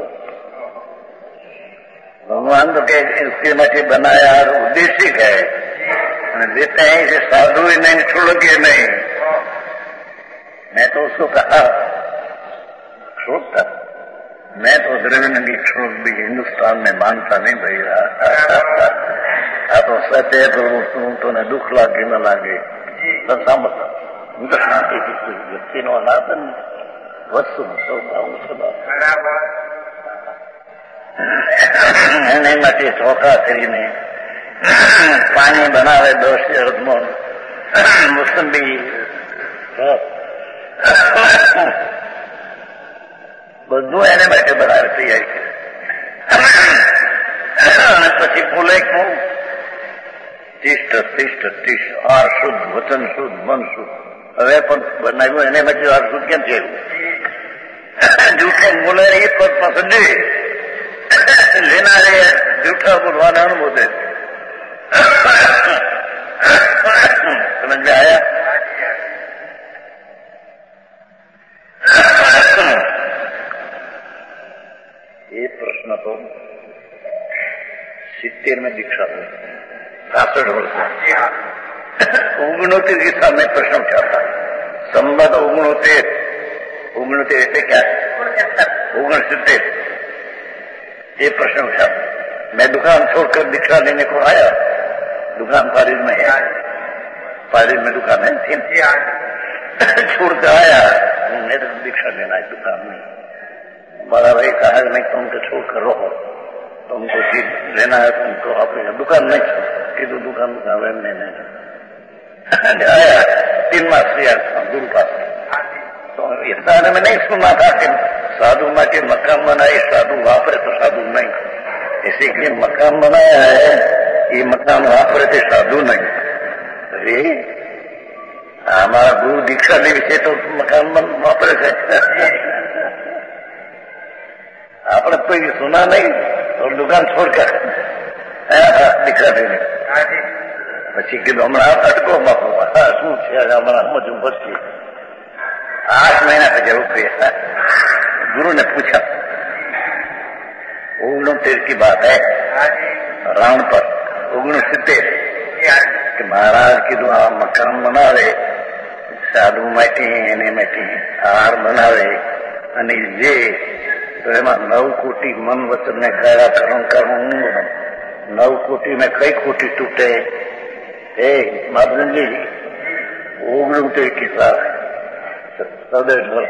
S1: भगवान तो कहे इसके માટે बनाया आर उद्देश्य है, देते हैं इसे साधु ही नहीं, छोड़ोगे नहीं। मैं तो उसको कहा छोड़ता, मैं तो द्रविड़ की छोड़ भी हिंदुस्तान में मानता नहीं भैया। तो सत्य प्रभु सुन तो ने दुख लागे न लागे समझ व्यक्ति नो अनादन वस्तु એને માટે ચોખા કરીને પાણી બનાવે 10 અર્ધમાં મોસંબી બધું એને માટે બનાવે તૈયારી કરી, અને પછી બોલે હું તિષ્ઠ આર શુદ્ધ, વચન શુદ્ધ, મન શુદ્ધ। હવે પણ બનાવ્યું એને માટે આર શુદ્ધ કેમ થયું? જૂઠું બોલે એ પદ પસંદ લેનારે જૂઠા બોલવાના અનુભવ છે। સમજ में आया? ये प्रश्न तो 70 में दीक्षा हुई, 66 वर्ष में 69 दिशा में प्रश्न उठा था। संबत 69 એટલે क्या? 69 ये प्रश्न उठा। मैं दुकान छोड़कर दीक्षा लेने को आया, दुकान पारिज में है, पारिज में दुकान है, छोड़कर आया, मेरे दीक्षा लेना है दुकान में। बड़ा भाई कहा नहीं तुमको छोड़कर रहो, तुमको चीज लेना है तुमको अपनी दुकान नहीं कि तो दुकान मैंने आया 3 मास गुरु पास। तो इतना में नहीं सुना था कि साधु माँ के मकान बनाए, साधु वापरे तो साधु नहीं, इसी के मकान बनाया है, ये मकान वापरे थे साधु नहीं। अरे हमारा गुरु दीक्षा ली विषय तो मकान वापरे थे, आपने तो ये सुना नहीं और दुकान छोड़कर દીકરા થઈને પછી કીધું હમણાં અટકો બાપુ શું છે હમણાં સમજવું પડશે. 8 મહિના પછી ઉઠી गुरु ने पूछा 69 की बात है रावण पर 69 कि महाराज कीधु आ मकान बनावे साधु माटी એને માટી હાર બનાવે અને જે તો એમાં 9 કોટી મન વચન ને કયા કરવું 9 કોટી में कई कोटी टूटे. हे महाराज जी 69 की बात 67 वर्ष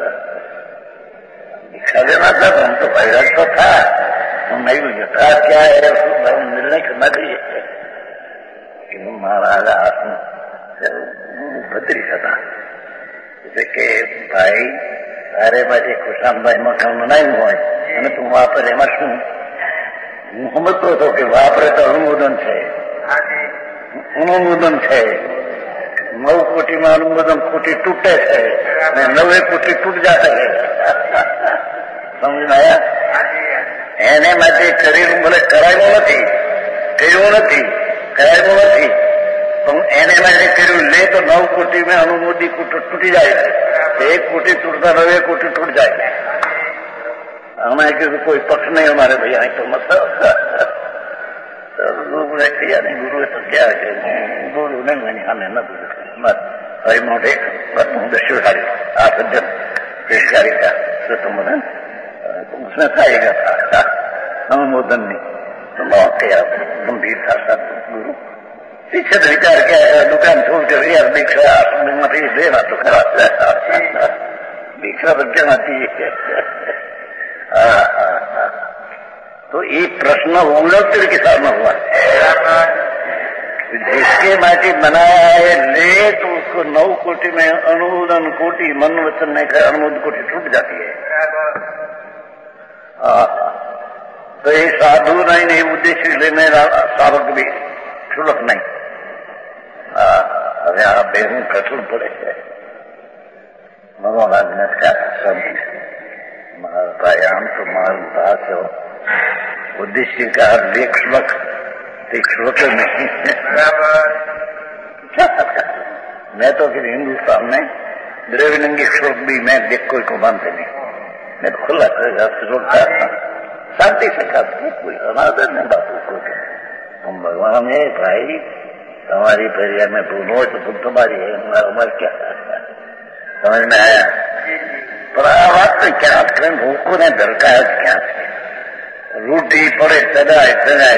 S1: दिखा देना था. हम तो बैराग तो था, हम नहीं था क्या है निर्णय करना चाहिए कि महाराज आत्म भद्री था जैसे कि भाई अरे भाई खुशाम भाई मकान बनाव्યું હોય અને તું વાપરે એમાં શું હું સમજતો હતો કે વાપરે તો અનુમોદન છે. 9 કોટીમાં અનુમોદન કોટી તૂટે છે અને 9 કોટી તૂટ જાતે છે. સમજાયા? એને માટે કરેલું ભલે કરાયું નથી, કર્યું નથી, કરાયું નથી, પણ એને માટે કર્યું લે તો 9 કોટી में अनुमोदी તૂટી જાય. 1 कोटी તૂટતા 9 कोटी તૂટ જાય. हमें क्योंकि कोई पक्ष नहीं हमारे भैया तो मतलब किया नहीं. गुरु तो क्या है गुरु नहीं मैंने हमें न मत हरि मोटे शिवहारी आप सज्जन पेशकारी का तुमने उसमें खाएगा था अनुमोदन नहीं तो बहुत क्या गंभीर था सब गुरु पीछे तो विचार किया दुकान छोड़ कर यार दीक्षा लेना तो खरा दीक्षा तो क्या चाहिए. तो एक प्रश्न 69 के साथ में हुआ जिसके माटी बनाया है ले तो उसको 9 कोटि में अनुमोदन कोटि मन वचन ने का अनुमोदन कोटि टूट जाती है. तो ये साधु नहीं उद्देश्य लेने सावक भी क्षुलक नहीं. હવે આ બેહું કઠોર પડે છે ભગવાન નટકા सब મારા ભાઈ આમ તો મારું દાસ हो उद्देश्य का लेख श्लोक नहीं. क्या मैं तो फिर हिंदुस्तान में द्रविलिंगी श्लोक भी मैं देख कोई को मानते नहीं. मैं तो खुला श्लोक शांति से खाते कोई अनादर नहीं बातों को. तुम भगवान है भाई हमारी परिया में भूल हो तो तुम तुम्हारी है हमारे क्या समझ में आया. पर आ बात तो क्या करें भूखों ने दरकार क्या रूटी पड़े चलाए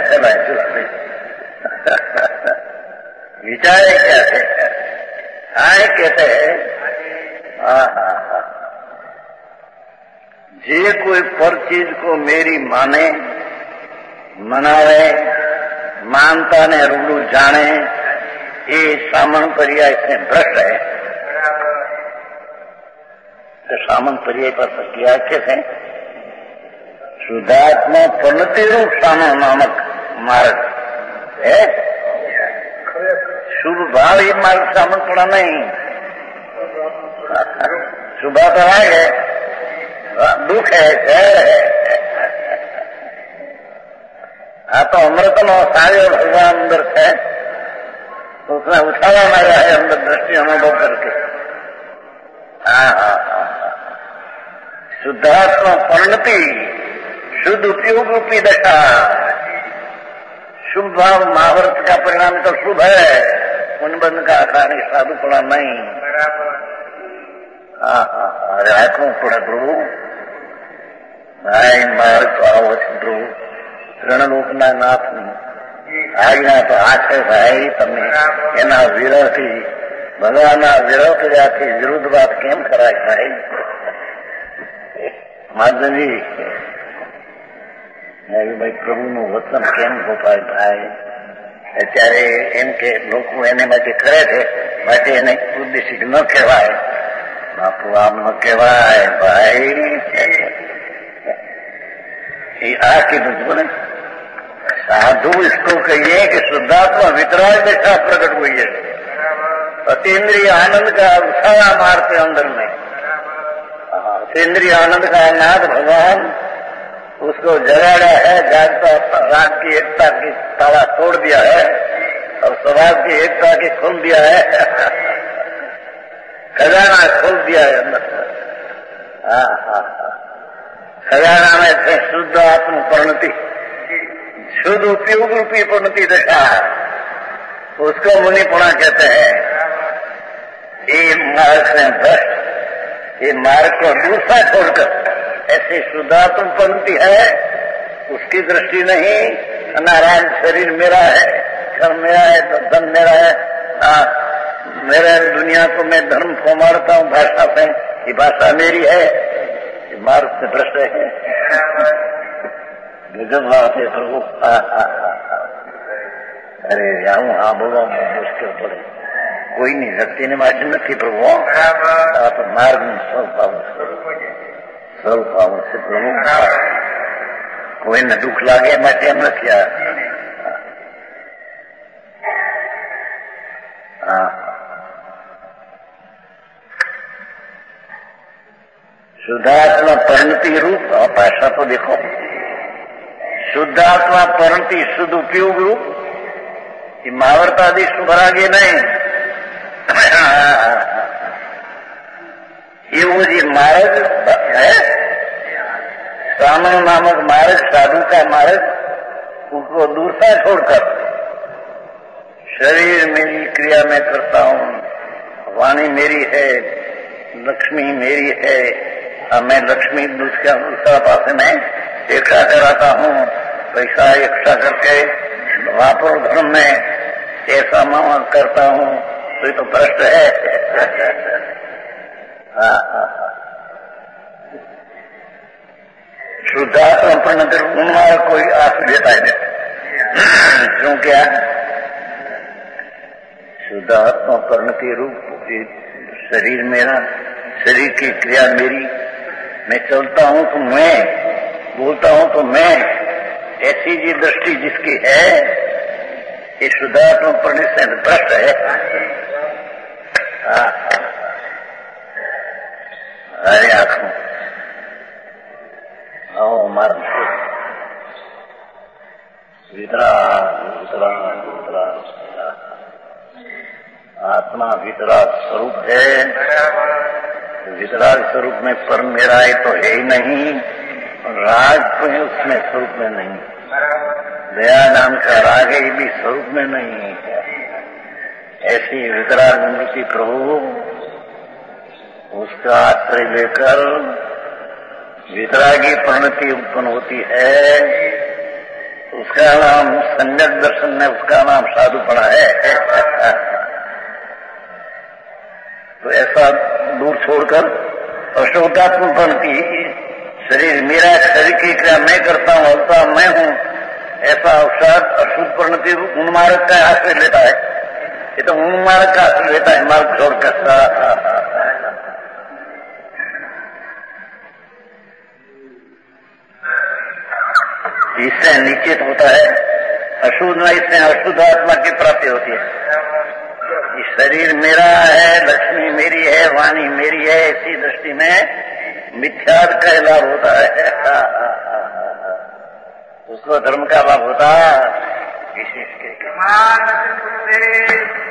S1: विचारे क्या है आए कहते हैं जे कोई पर चीज को मेरी माने मनावे मानता ने रूबरू जाने ये सामन पर्याय से भ्रष्ट है. तो सामन पर्याय पर क्या कैसे शुद्धात्मा पन्नति रूप सामो नामक मार्ग है. शुभ भाव ये मार्ग सामन पड़ा नहीं. शुभा तो है दुख है हाँ तो अमृत नो सारे भगवान अंदर है तो उसने उठाया मारा है अंदर दृष्टि अनुभव करके. शुद्धात्मा परिणति शुद्ध उपयोग रूपी दशा शुभ भाव महाभारत का परिणाम तो शुभ है उन्बंध का कारण साधु पड़ा नहीं. अरे आंखों पड़ा ध्रुव भाई मार्ग तो आओ ध्रुव रणलोकना नाथ આજના તો આ છે ભાઈ તમે એના વિરહથી ભગવાનના વિરહ કર્યાથી વિરુદ્ધ વાત કેમ કરાય ભાઈ. માધવજી ભાઈ પ્રભુનું વચન કેમ ગોપાય ભાઈ. અત્યારે એમ કે લોકો એને માટે કરે છે માટે એને ઉદ્દેશિક ન કહેવાય. બાપુ આમ ન કહેવાય ભાઈ. એ આ કીધું બોલે साधु इसको कहिए कि शुद्धात्मा वितराग दशा प्रकट हुई है. अतीन्द्रिय आनंद का उछाला मारते अंदर में. अतीन्द्रिय आनंद का नाथ भगवान उसको जगाड़ा है, जागता राग की एकता की ताला तोड़ दिया है और स्वभाव की एकता की खोल दिया है, खजाना खोल दिया है अंदर। खजाना में से शुद्ध आत्म परिणति, शुद्ध उपयोग रूपी परिणति दशा, उसको मुनिपुणा कहते हैं। ये मार्ग से भ्रष्ट, ये मार्ग को दूसरा छोड़कर ऐसी शुद्धात्म परिणति है, उसकी दृष्टि नहीं, नारायण शरीर मेरा है, घर मेरा है, धन मेरा है, मेरे दुनिया को मैं धर्म को मारता हूँ भाषा से, ये भाषा मेरी है, ये मार्ग से भ्रष्ट है। गजब बात है प्रभु। अरे जाऊँ हाँ बोलो मुश्किल पड़े, कोई नहीं शक्ति ने माची नहीं प्रभु, आप मार्ग में सब पावन से प्रभु, कोई न दुख लागे मैं न किया। शुद्धात्मा परिणति रूप, और भाषा तो देखो, शुद्धात्मा परिणति शुद्ध उपयोग रूप, ये महावरत आदि सुभरागे नहीं, ये वो जी मार्ग है, सामन नामक मार्ग, साधु का मार्ग, उसको दूसरा छोड़कर शरीर मेरी क्रिया में करता हूँ, वाणी मेरी है, लक्ष्मी मेरी है, मैं लक्ष्मी दूसरा पास में इकट्ठा कराता हूँ, पैसा इकट्ठा करके वापर धर्म में ऐसा मामा करता हूँ, तो ये तो भ्रष्ट है। शुद्धात्मा परिणति उन्मार्ग कोई आंसू देता है, क्योंकि शुद्धात्मा परिणति रूप शरीर मेरा, शरीर की क्रिया मेरी, मैं चलता हूँ तो मैं, बोलता हूँ तो मैं, ऐसी जी दृष्टि जिसकी है, ये शुद्धात्मा परिणति से भ्रष्ट है। अरे आंखों आओ मार्ग आत्मा वितराग स्वरूप है, वितराग स्वरूप में पर मेरा ये तो है ही नहीं, राग तो है उसमें स्वरूप में नहीं, दया नाम का राग है ये भी स्वरूप में नहीं है। ऐसी वितराग मूर्ति प्रभु, उसका आश्रय लेकर वितरागी परिणति उत्पन्न होती है, उसका नाम सम्यक दर्शन है, उसका नाम साधु पड़ा है। तो ऐसा दूर छोड़कर अशुद्धात्म परिणति, शरीर मेरा, शरीर की क्रिया मैं करता हूँ, होता मैं हूँ, ऐसा अशुद्ध परिणति उन्मार्ग का आश्रय लेता है। ये तो उन्मार्ग का आश्रय लेता है, मार्ग छोड़कर। इससे निश्चित होता है अशुद्ध, इससे अशुद्ध आत्मा की प्राप्ति होती है। शरीर मेरा है, लक्ष्मी मेरी है, वाणी मेरी है, इसी दृष्टि में मिथ्यात्व का लाभ होता है, उसको धर्म का लाभ होता है। विशेष के